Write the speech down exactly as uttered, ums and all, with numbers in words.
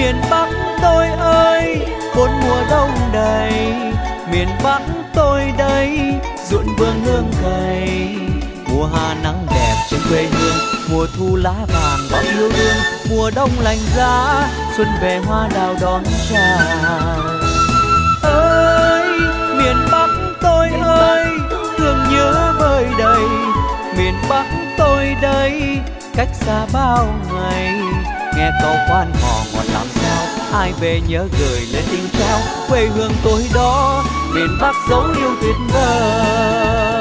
Miền Bắc tôi ơi, bốn mùa đông đầy. Miền Bắc tôi đây, ruộng vương nương cày. Mùa hạ nắng đẹp trên quê hương, mùa thu lá vàng bao yêu đương, mùa đông lạnh giá xuân về hoa đào đón chào. Ơi miền Bắc tôi ơi, thương nhớ vơi đầy. Miền Bắc tôi đây, cách xa bao ngày. Nghe câu quan họ ngọt làm sao, ai về nhớ gửi lên tình trao. Quê hương tôi đó, miền Bắc dấu yêu tuyệt vời.